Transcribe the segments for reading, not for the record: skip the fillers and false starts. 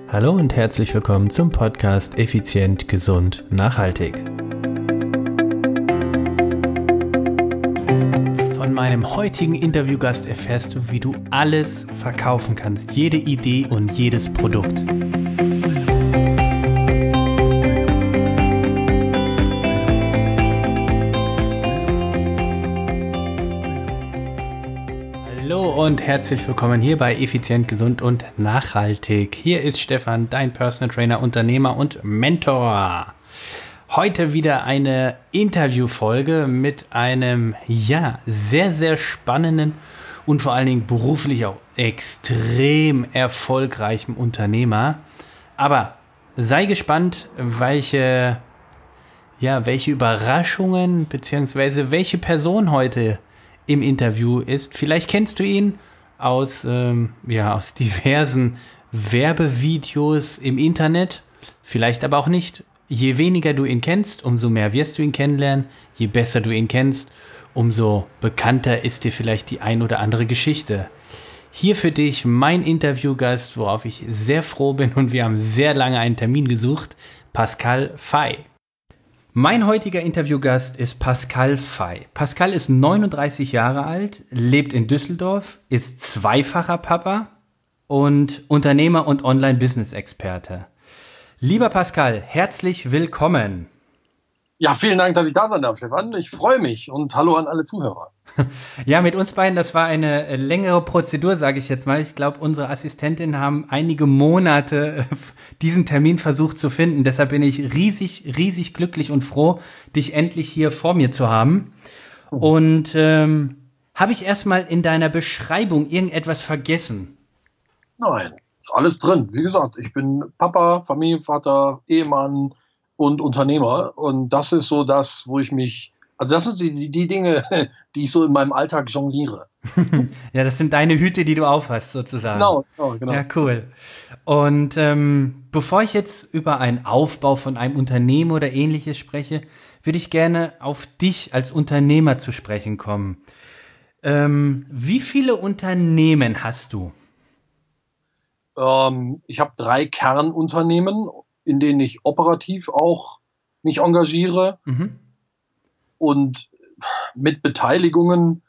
Hallo und herzlich willkommen zum Podcast Effizient, Gesund, Nachhaltig. Von meinem heutigen Interviewgast erfährst du, wie du alles verkaufen kannst, jede Idee und jedes Produkt. Hallo und herzlich willkommen hier bei Effizient, Gesund und Nachhaltig. Hier ist Stefan, dein Personal Trainer, Unternehmer und Mentor. Heute wieder eine Interviewfolge mit einem, sehr, sehr spannenden und vor allen Dingen beruflich auch extrem erfolgreichen Unternehmer. Aber sei gespannt, welche Überraschungen bzw. welche Person heute im Interview ist. Vielleicht kennst du ihn aus diversen Werbevideos im Internet, vielleicht aber auch nicht. Je weniger du ihn kennst, umso mehr wirst du ihn kennenlernen. Je besser du ihn kennst, umso bekannter ist dir vielleicht die ein oder andere Geschichte. Hier für dich mein Interviewgast, worauf ich sehr froh bin, und wir haben sehr lange einen Termin gesucht, Pascal Fay. Mein heutiger Interviewgast ist Pascal Fay. Pascal ist 39 Jahre alt, lebt in Düsseldorf, ist zweifacher Papa und Unternehmer und Online-Business-Experte. Lieber Pascal, herzlich willkommen. Ja, vielen Dank, dass ich da sein darf, Stefan. Ich freue mich und hallo an alle Zuhörer. Ja, mit uns beiden, das war eine längere Prozedur, sage ich jetzt mal. Ich glaube, unsere Assistentinnen haben einige Monate diesen Termin versucht zu finden. Deshalb bin ich riesig glücklich und froh, dich endlich hier vor mir zu haben. Und habe ich erstmal in deiner Beschreibung irgendetwas vergessen? Nein, ist alles drin. Wie gesagt, ich bin Papa, Familienvater, Ehemann und Unternehmer. Und das ist so das, wo ich mich... Also das sind die Dinge, die ich so in meinem Alltag jongliere. Ja, das sind deine Hüte, die du aufhast, sozusagen. Genau. Ja, cool. Und bevor ich jetzt über einen Aufbau von einem Unternehmen oder Ähnliches spreche, würde ich gerne auf dich als Unternehmer zu sprechen kommen. Wie viele Unternehmen hast du? Ich habe 3 Kernunternehmen, in denen ich operativ auch mich engagiere. Mhm. Und mit Beteiligungen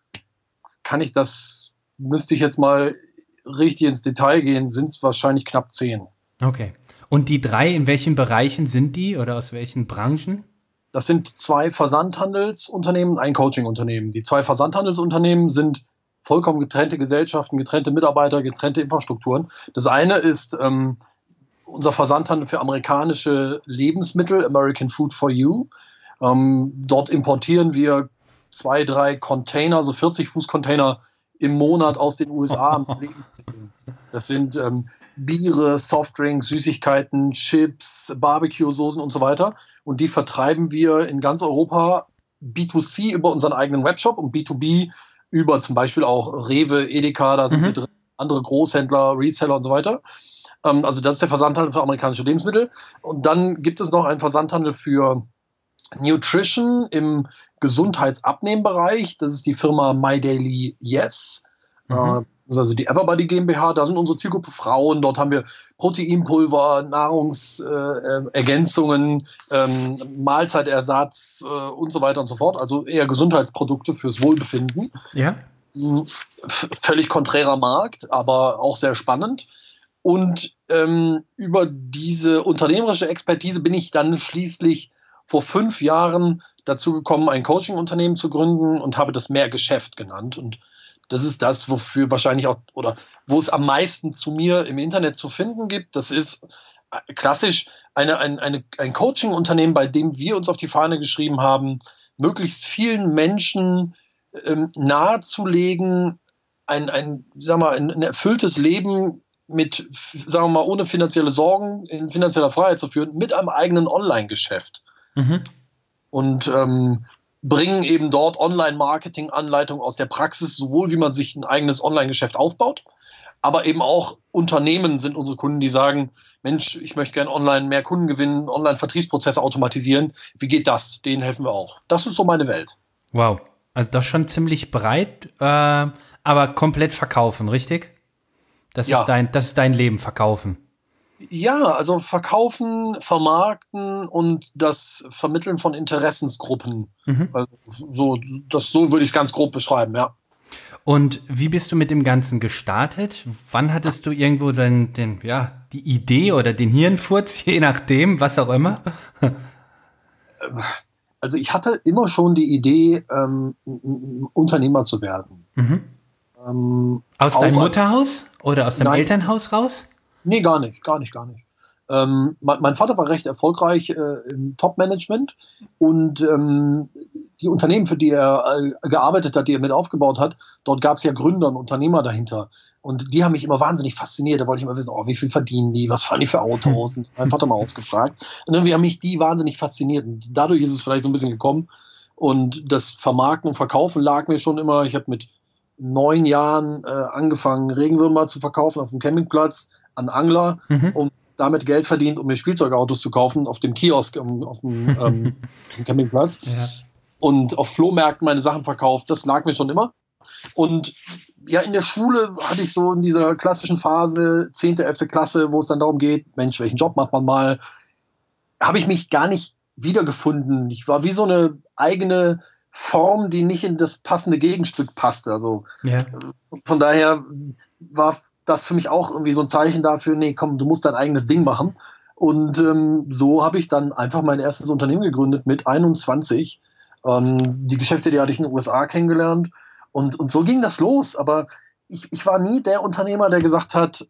müsste ich jetzt mal richtig ins Detail gehen, sind es wahrscheinlich knapp 10. Okay. Und die 3, in welchen Bereichen sind die oder aus welchen Branchen? Das sind 2 Versandhandelsunternehmen und ein Coachingunternehmen. Die 2 Versandhandelsunternehmen sind vollkommen getrennte Gesellschaften, getrennte Mitarbeiter, getrennte Infrastrukturen. Das eine ist unser Versandhandel für amerikanische Lebensmittel, American Food for You. Dort importieren wir 2, 3 Container, so 40-Fuß-Container im Monat aus den USA mit Lebensmitteln. Das sind Biere, Softdrinks, Süßigkeiten, Chips, Barbecue-Soßen und so weiter. Und die vertreiben wir in ganz Europa B2C über unseren eigenen Webshop und B2B über zum Beispiel auch Rewe, Edeka, da sind wir drin, andere Großhändler, Reseller und so weiter. Also das ist der Versandhandel für amerikanische Lebensmittel. Und dann gibt es noch einen Versandhandel für Nutrition im Gesundheitsabnehmbereich. Das ist die Firma My Daily Yes, also die Everbody GmbH. Da sind unsere Zielgruppe Frauen. Dort haben wir Proteinpulver, Nahrungsergänzungen, Mahlzeitersatz und so weiter und so fort. Also eher Gesundheitsprodukte fürs Wohlbefinden. Ja. Völlig konträrer Markt, aber auch sehr spannend. Und über diese unternehmerische Expertise bin ich dann schließlich vor 5 Jahren dazu gekommen, ein Coaching-Unternehmen zu gründen und habe das Mehrgeschäft genannt. Und das ist das, wofür wahrscheinlich auch, oder wo es am meisten zu mir im Internet zu finden gibt. Das ist klassisch ein Coaching-Unternehmen, bei dem wir uns auf die Fahne geschrieben haben, möglichst vielen Menschen nahezulegen, ein erfülltes Leben mit, sagen wir mal, ohne finanzielle Sorgen, in finanzieller Freiheit zu führen, mit einem eigenen Online-Geschäft. Und bringen eben dort Online-Marketing-Anleitungen aus der Praxis, sowohl wie man sich ein eigenes Online-Geschäft aufbaut, aber eben auch Unternehmen sind unsere Kunden, die sagen, Mensch, ich möchte gerne online mehr Kunden gewinnen, Online-Vertriebsprozesse automatisieren. Wie geht das? Denen helfen wir auch. Das ist so meine Welt. Wow, also das schon ziemlich breit, aber komplett verkaufen, richtig? Das ist dein Leben, verkaufen. Ja, also verkaufen, vermarkten und das Vermitteln von Interessensgruppen. Mhm. Also so würde ich es ganz grob beschreiben, ja. Und wie bist du mit dem Ganzen gestartet? Wann hattest du irgendwo die Idee oder den Hirnfurz, je nachdem, was auch immer? Also ich hatte immer schon die Idee, Unternehmer zu werden. Mhm. Aus deinem Auch, Mutterhaus oder aus deinem nein, Elternhaus raus? nee, gar nicht, gar nicht, gar nicht. Mein Vater war recht erfolgreich im Top-Management und die Unternehmen, für die er gearbeitet hat, die er mit aufgebaut hat, dort gab es ja Gründer und Unternehmer dahinter. Und die haben mich immer wahnsinnig fasziniert. Da wollte ich immer wissen, oh, wie viel verdienen die, was fahren die für Autos? Und mein Vater mal ausgefragt. Und irgendwie haben mich die wahnsinnig fasziniert. Und dadurch ist es vielleicht so ein bisschen gekommen. Und das Vermarkten und Verkaufen lag mir schon immer. Ich habe mit 9 Jahren angefangen, Regenwürmer zu verkaufen auf dem Campingplatz an Angler, Mhm. und damit Geld verdient, um mir Spielzeugautos zu kaufen auf dem Kiosk auf dem Campingplatz. Ja. Und auf Flohmärkten meine Sachen verkauft. Das lag mir schon immer. Und ja, in der Schule hatte ich so in dieser klassischen Phase, 10., 11. Klasse, wo es dann darum geht, Mensch, welchen Job macht man mal, habe ich mich gar nicht wiedergefunden. Ich war wie so eine eigene Form, die nicht in das passende Gegenstück passte. Also Ja. von daher war das für mich auch irgendwie so ein Zeichen dafür, nee, komm, du musst dein eigenes Ding machen. Und so habe ich dann einfach mein erstes Unternehmen gegründet mit 21. Die Geschäftsidee hatte ich in den USA kennengelernt. Und so ging das los. Aber ich war nie der Unternehmer, der gesagt hat,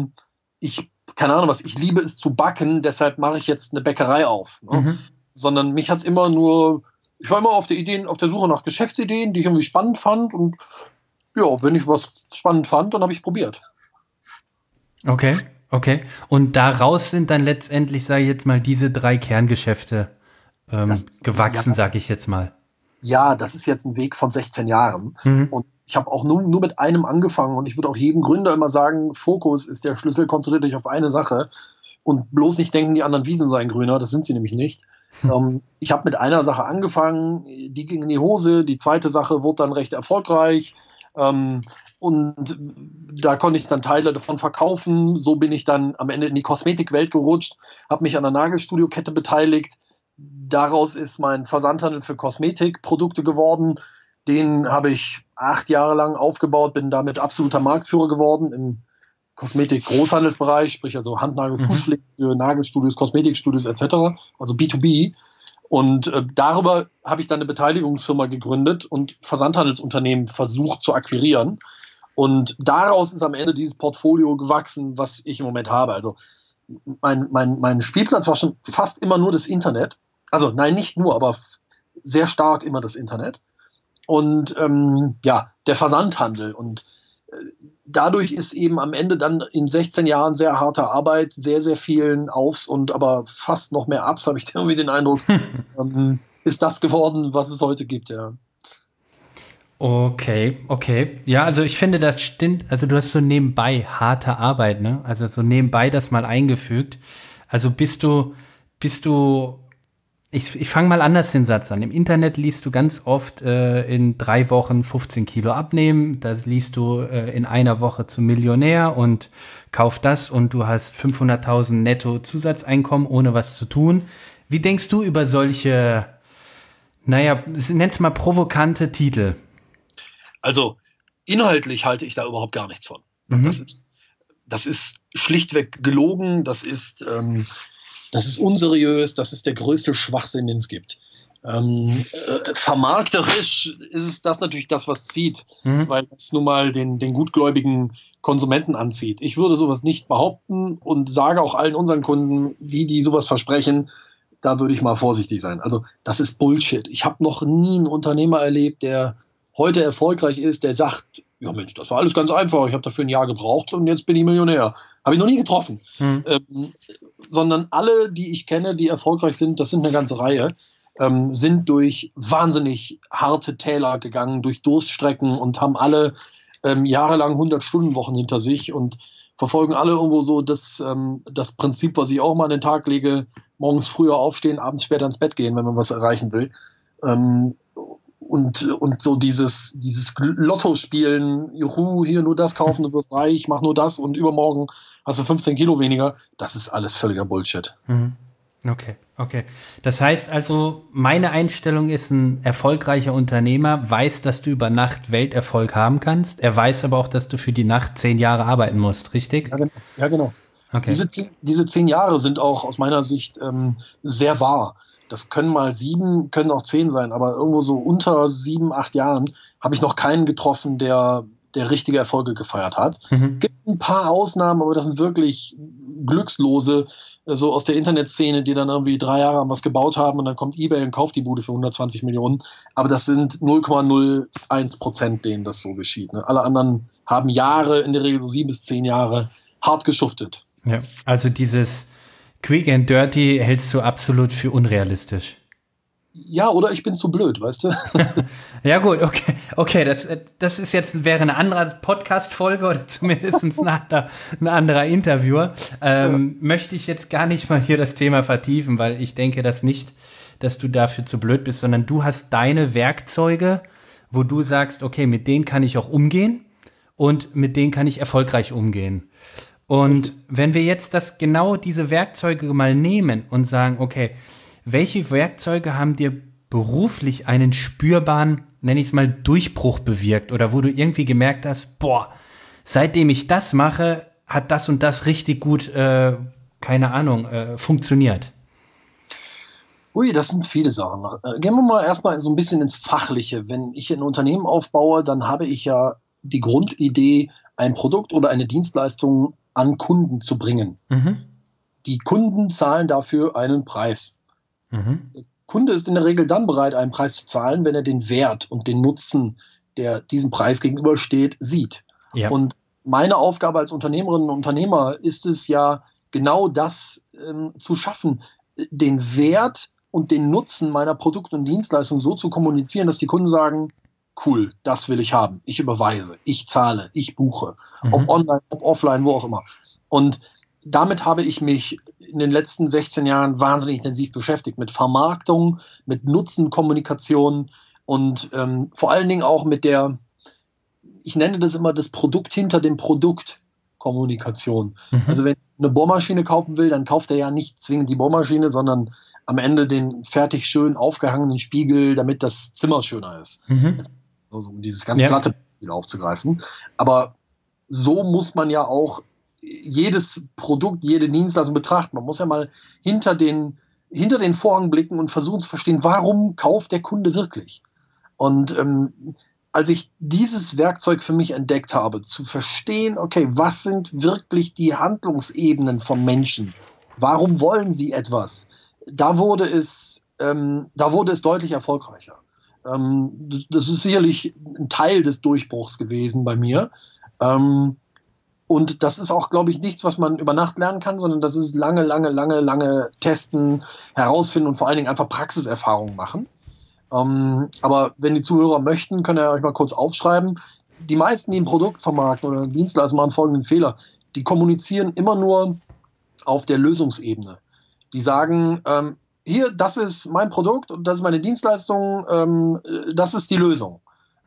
keine Ahnung was, ich liebe es zu backen, deshalb mache ich jetzt eine Bäckerei auf. Ne? Mhm. Sondern mich hat ich war immer auf der Suche nach Geschäftsideen, die ich irgendwie spannend fand. Und ja, wenn ich was spannend fand, dann habe ich probiert. Okay, okay. Und daraus sind dann letztendlich, sage ich jetzt mal, diese 3 Kerngeschäfte gewachsen, Ja, sage ich jetzt mal. ja, das ist jetzt ein Weg von 16 Jahren. Mhm. Und ich habe auch nur mit einem angefangen. Und ich würde auch jedem Gründer immer sagen, Fokus ist der Schlüssel, konzentriert dich auf eine Sache. Und bloß nicht denken, die anderen Wiesen seien grüner. Das sind sie nämlich nicht. Ich habe mit einer Sache angefangen, die ging in die Hose. Die zweite Sache wurde dann recht erfolgreich. Und da konnte ich dann Teile davon verkaufen. So bin ich dann am Ende in die Kosmetikwelt gerutscht, habe mich an der Nagelstudio-Kette beteiligt. Daraus ist mein Versandhandel für Kosmetikprodukte geworden. Den habe ich 8 Jahre lang aufgebaut, bin damit absoluter Marktführer geworden im Kosmetik-Großhandelsbereich, sprich also Handnagel, Fußpflege für Nagelstudios, Kosmetikstudios etc., also B2B. Und darüber habe ich dann eine Beteiligungsfirma gegründet und Versandhandelsunternehmen versucht zu akquirieren. Und daraus ist am Ende dieses Portfolio gewachsen, was ich im Moment habe. Also mein Spielplatz war schon fast immer nur das Internet. Also nein, nicht nur, aber sehr stark immer das Internet. Und ja, der Versandhandel. Und dadurch ist eben am Ende dann in 16 Jahren sehr harter Arbeit, sehr, sehr vielen Aufs und aber fast noch mehr Ups, habe ich irgendwie den Eindruck, ist das geworden, was es heute gibt, ja. Okay, okay. Ja, also ich finde, das stimmt. Also du hast so nebenbei harte Arbeit, ne? Also so nebenbei das mal eingefügt. Also ich fange mal anders den Satz an. Im Internet liest du ganz oft in 3 Wochen 15 Kilo abnehmen. Das liest du in einer Woche zum Millionär und kauf das und du hast 500.000 netto Zusatzeinkommen, ohne was zu tun. Wie denkst du über solche, naja, nenn's mal provokante Titel? Also inhaltlich halte ich da überhaupt gar nichts von. Mhm. Das ist schlichtweg gelogen, das ist unseriös, das ist der größte Schwachsinn, den es gibt. Vermarkterisch ist es das natürlich das, was zieht, weil es nun mal den gutgläubigen Konsumenten anzieht. Ich würde sowas nicht behaupten und sage auch allen unseren Kunden, die sowas versprechen, da würde ich mal vorsichtig sein. Also das ist Bullshit. Ich habe noch nie einen Unternehmer erlebt, der heute erfolgreich ist, der sagt, ja Mensch, das war alles ganz einfach, ich habe dafür ein Jahr gebraucht und jetzt bin ich Millionär. Habe ich noch nie getroffen. Sondern alle, die ich kenne, die erfolgreich sind, das sind eine ganze Reihe, sind durch wahnsinnig harte Täler gegangen, durch Durststrecken und haben alle jahrelang 100-Stunden-Wochen hinter sich und verfolgen alle irgendwo so das Prinzip, was ich auch mal an den Tag lege, morgens früher aufstehen, abends später ins Bett gehen, wenn man was erreichen will. Und so dieses Lotto spielen, juhu, hier nur das kaufen, du wirst reich, mach nur das und übermorgen hast du 15 Kilo weniger. Das ist alles völliger Bullshit. Okay. Das heißt also, meine Einstellung ist, ein erfolgreicher Unternehmer weiß, dass du über Nacht Welterfolg haben kannst. Er weiß aber auch, dass du für die Nacht 10 Jahre arbeiten musst, richtig? Ja, genau. Okay. Diese 10 Jahre sind auch aus meiner Sicht sehr wahr. Das können mal 7, können auch 10 sein, aber irgendwo so unter 7, 8 Jahren habe ich noch keinen getroffen, der richtige Erfolge gefeiert hat. Gibt ein paar Ausnahmen, aber das sind wirklich Glückslose, so aus der Internetszene, die dann irgendwie 3 Jahre was gebaut haben und dann kommt eBay und kauft die Bude für 120 Millionen. Aber das sind 0,01%, denen das so geschieht. Ne? Alle anderen haben Jahre, in der Regel so 7 bis 10 Jahre, hart geschuftet. Ja, also dieses Quick and Dirty hältst du absolut für unrealistisch. Ja, oder ich bin zu blöd, weißt du? Ja gut, okay, das ist jetzt, wäre eine andere Podcast-Folge oder zumindest ein anderer Interviewer. Möchte ich jetzt gar nicht mal hier das Thema vertiefen, weil ich denke das nicht, dass du dafür zu blöd bist, sondern du hast deine Werkzeuge, wo du sagst, okay, mit denen kann ich auch umgehen und mit denen kann ich erfolgreich umgehen. Und wenn wir jetzt diese Werkzeuge mal nehmen und sagen, okay, welche Werkzeuge haben dir beruflich einen spürbaren, nenne ich es mal, Durchbruch bewirkt oder wo du irgendwie gemerkt hast, seitdem ich das mache, hat das und das richtig gut, funktioniert? Ui, das sind viele Sachen. Gehen wir mal erstmal so ein bisschen ins Fachliche. Wenn ich ein Unternehmen aufbaue, dann habe ich ja die Grundidee, ein Produkt oder eine Dienstleistung an Kunden zu bringen. Die Kunden zahlen dafür einen Preis. Der Kunde ist in der Regel dann bereit, einen Preis zu zahlen, wenn er den Wert und den Nutzen, der diesem Preis gegenübersteht, sieht. Ja. Und meine Aufgabe als Unternehmerin und Unternehmer ist es ja, genau das zu schaffen, den Wert und den Nutzen meiner Produkte und Dienstleistungen so zu kommunizieren, dass die Kunden sagen, cool, das will ich haben, ich überweise, ich zahle, ich buche, ob online, ob offline, wo auch immer. Und damit habe ich mich in den letzten 16 Jahren wahnsinnig intensiv beschäftigt mit Vermarktung, mit Nutzenkommunikation und vor allen Dingen auch mit der, ich nenne das immer das Produkt hinter dem Produkt Kommunikation. Also wenn ich eine Bohrmaschine kaufen will, dann kauft er ja nicht zwingend die Bohrmaschine, sondern am Ende den fertig schön aufgehangenen Spiegel, damit das Zimmer schöner ist. Also, um dieses ganz platte Spiel aufzugreifen. Aber so muss man ja auch jedes Produkt, jede Dienstleistung betrachten. Man muss ja mal hinter den Vorhang blicken und versuchen zu verstehen, warum kauft der Kunde wirklich? Und als ich dieses Werkzeug für mich entdeckt habe, zu verstehen, okay, was sind wirklich die Handlungsebenen von Menschen? Warum wollen sie etwas? Da wurde es deutlich erfolgreicher. Das ist sicherlich ein Teil des Durchbruchs gewesen bei mir. Und das ist auch, glaube ich, nichts, was man über Nacht lernen kann, sondern das ist lange testen, herausfinden und vor allen Dingen einfach Praxiserfahrungen machen. Aber wenn die Zuhörer möchten, könnt ihr euch mal kurz aufschreiben. Die meisten, die ein Produkt vermarkten oder eine Dienstleistung, machen folgenden Fehler. Die kommunizieren immer nur auf der Lösungsebene. Die sagen, hier, das ist mein Produkt und das ist meine Dienstleistung, das ist die Lösung.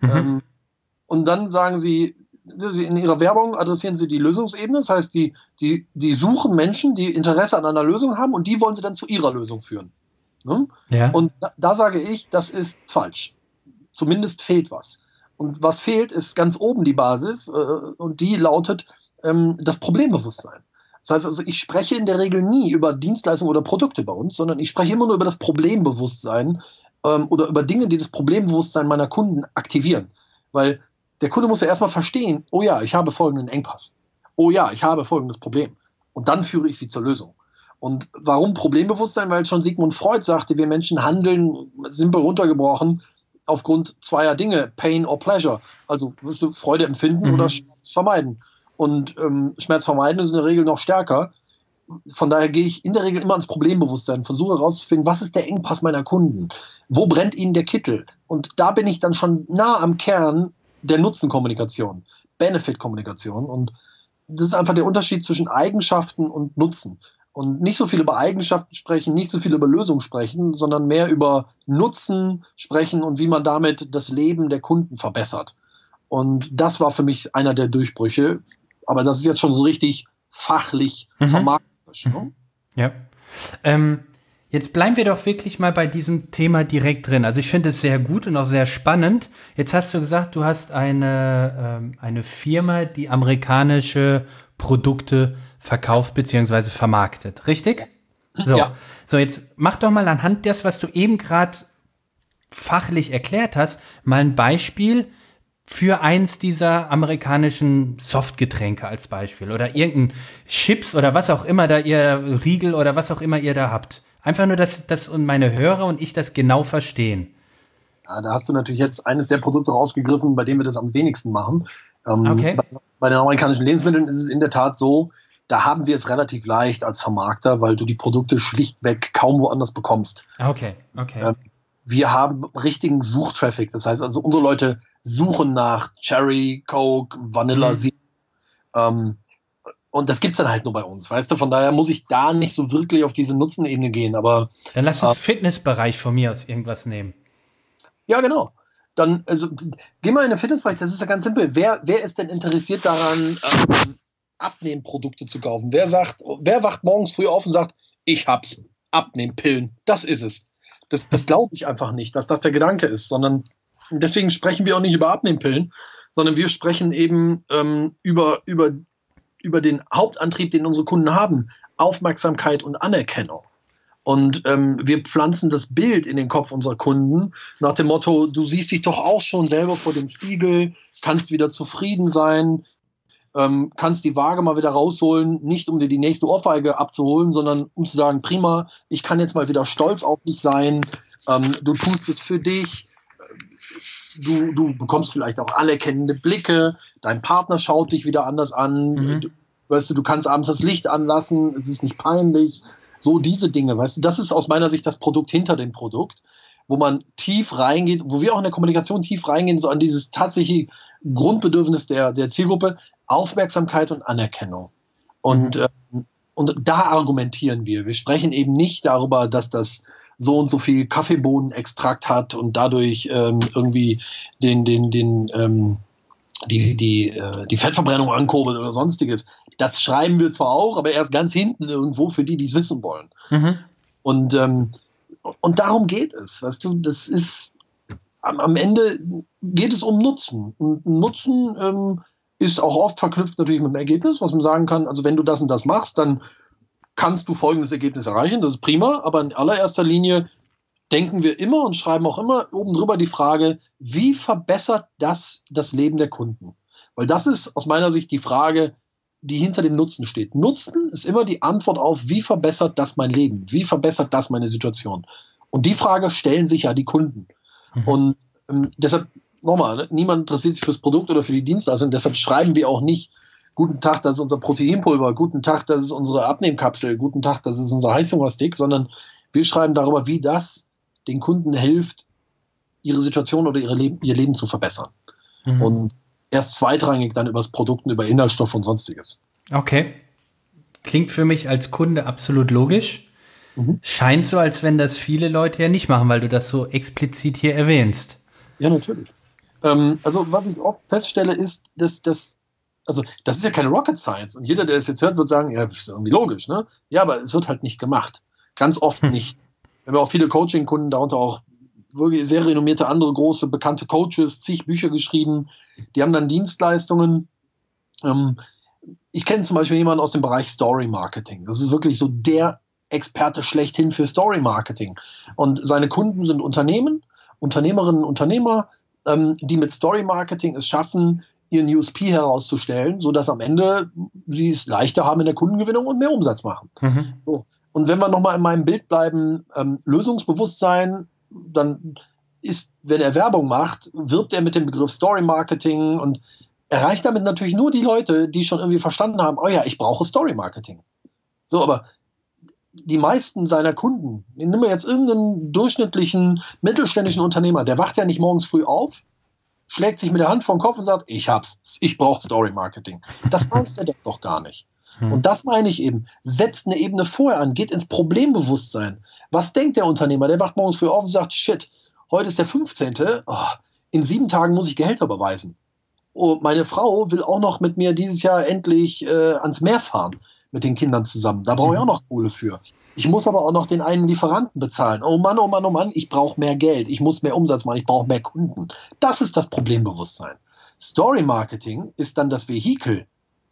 Und dann sagen sie, in ihrer Werbung adressieren sie die Lösungsebene, das heißt, die suchen Menschen, die Interesse an einer Lösung haben und die wollen sie dann zu ihrer Lösung führen. Ne? Ja. Und da sage ich, das ist falsch. Zumindest fehlt was. Und was fehlt, ist ganz oben die Basis und die lautet das Problembewusstsein. Das heißt also, ich spreche in der Regel nie über Dienstleistungen oder Produkte bei uns, sondern ich spreche immer nur über das Problembewusstsein oder über Dinge, die das Problembewusstsein meiner Kunden aktivieren. Weil der Kunde muss ja erstmal verstehen, oh ja, ich habe folgenden Engpass. Oh ja, ich habe folgendes Problem. Und dann führe ich sie zur Lösung. Und warum Problembewusstsein? Weil schon Sigmund Freud sagte, wir Menschen handeln, simpel runtergebrochen, aufgrund zweier Dinge, Pain or Pleasure. Also wirst du Freude empfinden oder Schmerz vermeiden. Und Schmerz vermeiden ist in der Regel noch stärker. Von daher gehe ich in der Regel immer ans Problembewusstsein, versuche herauszufinden, was ist der Engpass meiner Kunden? Wo brennt ihnen der Kittel? Und da bin ich dann schon nah am Kern der Nutzenkommunikation, Benefit-Kommunikation. Und das ist einfach der Unterschied zwischen Eigenschaften und Nutzen. Und nicht so viel über Eigenschaften sprechen, nicht so viel über Lösungen sprechen, sondern mehr über Nutzen sprechen und wie man damit das Leben der Kunden verbessert. Und das war für mich einer der Durchbrüche. Aber das ist jetzt schon so richtig fachlich vermarkterisch. Ne? Ja. Jetzt bleiben wir doch wirklich mal bei diesem Thema direkt drin. Also ich finde es sehr gut und auch sehr spannend. Jetzt hast du gesagt, du hast eine Firma, die amerikanische Produkte verkauft bzw. vermarktet, richtig? So, Ja. So jetzt mach doch mal anhand des, was du eben gerade fachlich erklärt hast, mal ein Beispiel für eins dieser amerikanischen Softgetränke als Beispiel oder irgendein Chips oder was auch immer da ihr Riegel oder was auch immer ihr da habt. Einfach nur, dass das und meine Hörer und ich das genau verstehen. Ja, da hast du natürlich jetzt eines der Produkte rausgegriffen, bei dem wir das am wenigsten machen. Okay. Bei den amerikanischen Lebensmitteln ist es in der Tat so, da haben wir es relativ leicht als Vermarkter, weil du die Produkte schlichtweg kaum woanders bekommst. Okay. Wir haben richtigen Suchtraffic. Das heißt also, unsere Leute suchen nach Cherry, Coke, Vanilla, Sirup. Und das gibt's dann halt nur bei uns, weißt du? Von daher muss ich da nicht so wirklich auf diese Nutzenebene gehen. Aber Dann lass uns Fitnessbereich von mir aus irgendwas nehmen. ja, genau. Dann, also, geh mal in den Fitnessbereich. Das ist ja ganz simpel. Wer ist denn interessiert daran, Abnehmprodukte zu kaufen? Wer wacht morgens früh auf und sagt, ich hab's, Abnehmpillen. Das ist es. Das glaube ich einfach nicht, dass das der Gedanke ist, sondern deswegen sprechen wir auch nicht über Abnehmpillen, sondern wir sprechen eben über den Hauptantrieb, den unsere Kunden haben, Aufmerksamkeit und Anerkennung. Und wir pflanzen das Bild in den Kopf unserer Kunden nach dem Motto, du siehst dich doch auch schon selber vor dem Spiegel, kannst wieder zufrieden sein, kannst die Waage mal wieder rausholen, nicht um dir die nächste Ohrfeige abzuholen, sondern um zu sagen, prima, ich kann jetzt mal wieder stolz auf dich sein, du tust es für dich, du bekommst vielleicht auch anerkennende Blicke, dein Partner schaut dich wieder anders an, du kannst abends das Licht anlassen, es ist nicht peinlich, so diese Dinge, weißt du, das ist aus meiner Sicht das Produkt hinter dem Produkt, wo man tief reingeht, wo wir auch in der Kommunikation tief reingehen, so an dieses tatsächliche Grundbedürfnis der Zielgruppe, Aufmerksamkeit und Anerkennung. Und da argumentieren wir. Wir sprechen eben nicht darüber, dass das so und so viel Kaffeebohnenextrakt hat und dadurch irgendwie die Fettverbrennung ankurbelt oder sonstiges. Das schreiben wir zwar auch, aber erst ganz hinten irgendwo für die es wissen wollen. Und darum geht es, weißt du, das ist am Ende geht es um Nutzen. Und Nutzen ist auch oft verknüpft natürlich mit dem Ergebnis, was man sagen kann, also wenn du das und das machst, dann kannst du folgendes Ergebnis erreichen, das ist prima, aber in allererster Linie denken wir immer und schreiben auch immer oben drüber die Frage, wie verbessert das Leben der Kunden? Weil das ist aus meiner Sicht die Frage, die hinter dem Nutzen steht. Nutzen ist immer die Antwort auf, wie verbessert das mein Leben? Wie verbessert das meine Situation? Und die Frage stellen sich ja die Kunden. Und deshalb, nochmal, niemand interessiert sich fürs Produkt oder für die Dienstleistung, deshalb schreiben wir auch nicht, guten Tag, das ist unser Proteinpulver, guten Tag, das ist unsere Abnehmkapsel, guten Tag, das ist unser Heißhungerstick, sondern wir schreiben darüber, wie das den Kunden hilft, ihre Situation oder ihr Leben zu verbessern. Und erst zweitrangig dann über das Produkt und über Inhaltsstoffe und Sonstiges. Okay. Klingt für mich als Kunde absolut logisch. Scheint so, als wenn das viele Leute ja nicht machen, weil du das so explizit hier erwähnst. Ja, natürlich. Also was ich oft feststelle, ist, dass das ist ja keine Rocket Science. Und jeder, der es jetzt hört, wird sagen, ja, das ist irgendwie logisch, ne? Ja, aber es wird halt nicht gemacht. Ganz oft nicht. Wir haben auch viele Coaching-Kunden, darunter auch wirklich sehr renommierte andere große, bekannte Coaches, zig Bücher geschrieben. Die haben dann Dienstleistungen. Ich kenne zum Beispiel jemanden aus dem Bereich Story Marketing. Das ist wirklich so der Experte schlechthin für Story Marketing. Und seine Kunden sind Unternehmen, Unternehmerinnen, Unternehmer, die mit Story Marketing es schaffen, ihren USP herauszustellen, sodass am Ende sie es leichter haben in der Kundengewinnung und mehr Umsatz machen. So. Und wenn wir nochmal in meinem Bild bleiben, Lösungsbewusstsein, dann ist, wenn er Werbung macht, wirbt er mit dem Begriff Story Marketing und erreicht damit natürlich nur die Leute, die schon irgendwie verstanden haben, oh ja, ich brauche Story Marketing. So, aber die meisten seiner Kunden, nehmen wir jetzt irgendeinen durchschnittlichen mittelständischen Unternehmer, der wacht ja nicht morgens früh auf, schlägt sich mit der Hand vor den Kopf und sagt, ich brauche Story Marketing. Das weiß der doch gar nicht. Und das meine ich eben, setzt eine Ebene vorher an, geht ins Problembewusstsein. Was denkt der Unternehmer? Der wacht morgens früh auf und sagt, shit, heute ist der 15., in 7 Tagen muss ich Gehälter überweisen. oh, meine Frau will auch noch mit mir dieses Jahr endlich ans Meer fahren mit den Kindern zusammen. Da brauche ich auch noch Kohle für. Ich muss aber auch noch den einen Lieferanten bezahlen. Oh Mann, oh Mann, oh Mann, ich brauche mehr Geld. Ich muss mehr Umsatz machen. Ich brauche mehr Kunden. Das ist das Problembewusstsein. Story Marketing ist dann das Vehikel.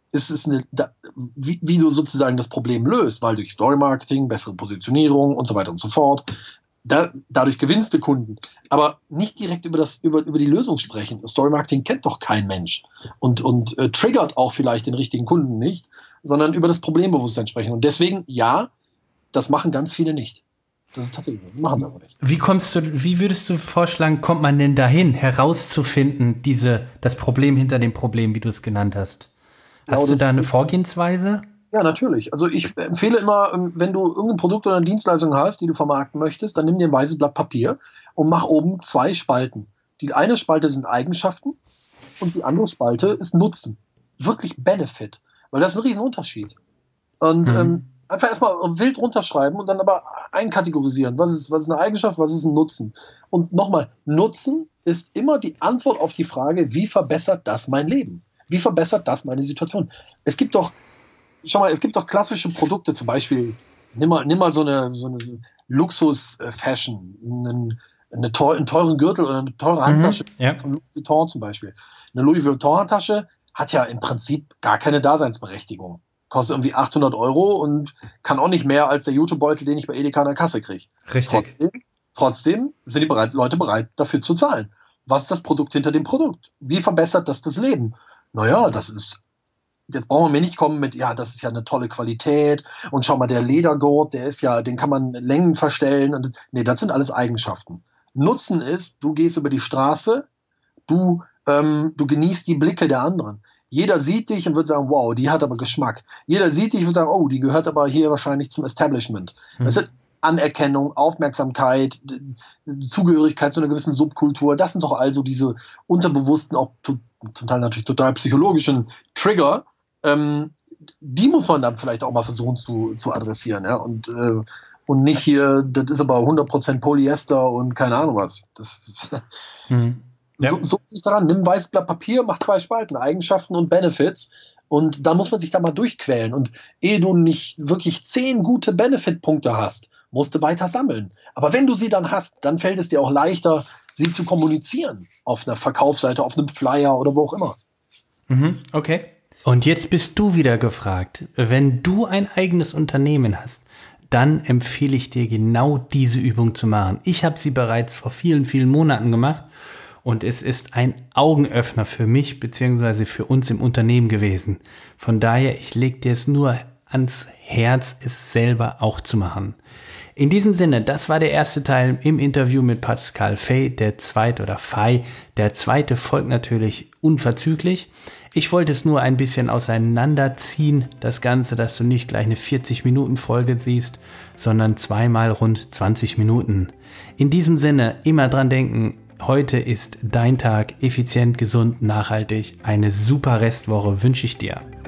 Wie du sozusagen das Problem löst, weil durch Story Marketing, bessere Positionierung und so weiter und so fort, dadurch gewinnst du Kunden. Aber nicht direkt über die Lösung sprechen. Story Marketing kennt doch kein Mensch und triggert auch vielleicht den richtigen Kunden nicht, sondern über das Problembewusstsein sprechen. Und deswegen, ja, das machen ganz viele nicht. Das ist tatsächlich, machen sie aber nicht. Wie würdest du vorschlagen, kommt man denn dahin, herauszufinden, das Problem hinter dem Problem, wie du es genannt hast? Hast du da eine Vorgehensweise? Ja, natürlich. Also ich empfehle immer, wenn du irgendein Produkt oder eine Dienstleistung hast, die du vermarkten möchtest, dann nimm dir ein weißes Blatt Papier und mach oben 2 Spalten. Die eine Spalte sind Eigenschaften und die andere Spalte ist Nutzen. Wirklich Benefit. Weil das ist ein Riesenunterschied. Und einfach erstmal wild runterschreiben und dann aber einkategorisieren. Was ist eine Eigenschaft, was ist ein Nutzen? Und nochmal, Nutzen ist immer die Antwort auf die Frage, wie verbessert das mein Leben? Wie verbessert das meine Situation? Es gibt doch klassische Produkte, zum Beispiel, nimm mal so eine Luxus-Fashion, einen teuren Gürtel oder eine teure Handtasche von Louis Vuitton zum Beispiel. Eine Louis Vuitton-Handtasche hat ja im Prinzip gar keine Daseinsberechtigung. Kostet irgendwie 800 € und kann auch nicht mehr als der Jutebeutel, den ich bei Edeka an der Kasse kriege. Richtig. Trotzdem sind Leute bereit, dafür zu zahlen. Was ist das Produkt hinter dem Produkt? Wie verbessert das Leben? Naja, jetzt brauchen wir mir nicht kommen mit, ja, das ist ja eine tolle Qualität und schau mal, der Ledergurt, den kann man Längen verstellen. Nee, das sind alles Eigenschaften. Nutzen ist, du gehst über die Straße, du genießt die Blicke der anderen. Jeder sieht dich und wird sagen, wow, die hat aber Geschmack. Jeder sieht dich und wird sagen, oh, die gehört aber hier wahrscheinlich zum Establishment. Das ist Anerkennung, Aufmerksamkeit, Zugehörigkeit zu einer gewissen Subkultur. Das sind doch also diese unterbewussten, auch zum Teil natürlich total psychologischen Trigger. Die muss man dann vielleicht auch mal versuchen zu adressieren. Ja? Und nicht hier, das ist aber 100% Polyester und keine Ahnung was. So gehe ich daran. Nimm ein weißes Blatt Papier, mach 2 Spalten, Eigenschaften und Benefits. Und dann muss man sich da mal durchquälen. Und ehe du nicht wirklich 10 gute Benefit-Punkte hast, musst du weiter sammeln. Aber wenn du sie dann hast, dann fällt es dir auch leichter, sie zu kommunizieren. Auf einer Verkaufsseite, auf einem Flyer oder wo auch immer. Okay. Und jetzt bist du wieder gefragt. Wenn du ein eigenes Unternehmen hast, dann empfehle ich dir genau diese Übung zu machen. Ich habe sie bereits vor vielen, vielen Monaten gemacht. Und es ist ein Augenöffner für mich bzw. für uns im Unternehmen gewesen. Von daher, ich lege dir es nur ans Herz, es selber auch zu machen. In diesem Sinne, das war der erste Teil im Interview mit Pascal Fay, der zweite folgt natürlich unverzüglich. Ich wollte es nur ein bisschen auseinanderziehen, das Ganze, dass du nicht gleich eine 40-Minuten-Folge siehst, sondern zweimal rund 20 Minuten. In diesem Sinne, immer dran denken, heute ist dein Tag, effizient, gesund, nachhaltig. Eine super Restwoche wünsche ich dir.